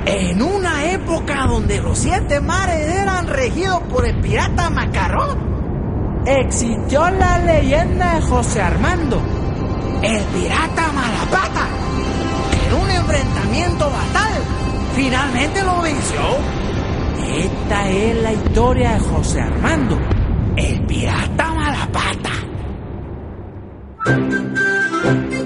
En una época donde los 7 mares eran regidos por el pirata Macarrón, existió la leyenda de José Armando, el pirata Malapata, que en un enfrentamiento fatal finalmente lo venció. Esta es la historia de José Armando, el pirata Malapata.